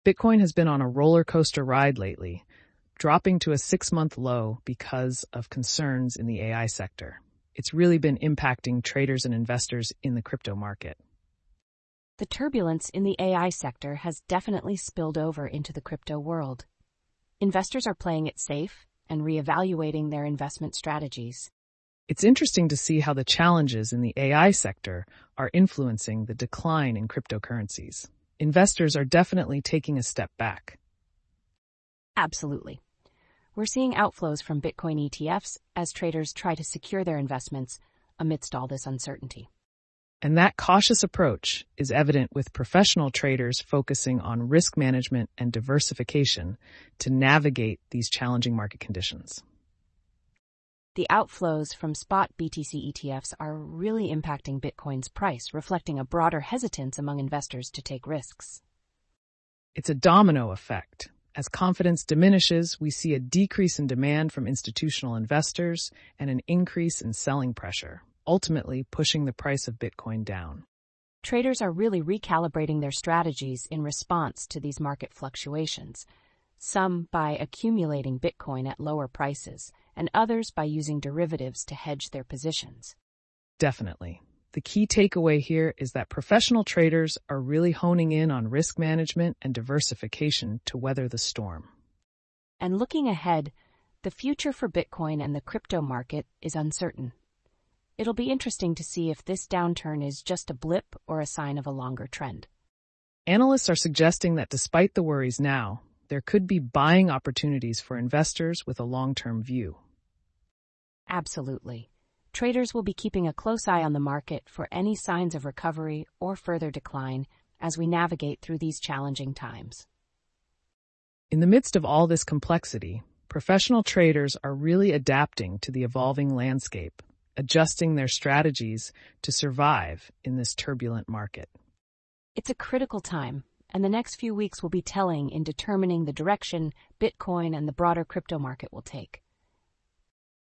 Bitcoin has been on a roller coaster ride lately, dropping to a 6-month low because of concerns in the AI sector. It's really been impacting traders and investors in the crypto market. The turbulence in the AI sector has definitely spilled over into the crypto world. Investors are playing it safe and reevaluating their investment strategies. It's interesting to see how the challenges in the AI sector are influencing the decline in cryptocurrencies. Investors are definitely taking a step back. Absolutely. We're seeing outflows from Bitcoin ETFs as traders try to secure their investments amidst all this uncertainty. And that cautious approach is evident with professional traders focusing on risk management and diversification to navigate these challenging market conditions. The outflows from spot BTC ETFs are really impacting Bitcoin's price, reflecting a broader hesitance among investors to take risks. It's a domino effect. As confidence diminishes, we see a decrease in demand from institutional investors and an increase in selling pressure, ultimately pushing the price of Bitcoin down. Traders are really recalibrating their strategies in response to these market fluctuations, some by accumulating Bitcoin at lower prices, and others by using derivatives to hedge their positions. Definitely. The key takeaway here is that professional traders are really honing in on risk management and diversification to weather the storm. And looking ahead, the future for Bitcoin and the crypto market is uncertain. It'll be interesting to see if this downturn is just a blip or a sign of a longer trend. Analysts are suggesting that despite the worries now, there could be buying opportunities for investors with a long-term view. Absolutely. Traders will be keeping a close eye on the market for any signs of recovery or further decline as we navigate through these challenging times. In the midst of all this complexity, professional traders are really adapting to the evolving landscape, adjusting their strategies to survive in this turbulent market. It's a critical time, and the next few weeks will be telling in determining the direction Bitcoin and the broader crypto market will take.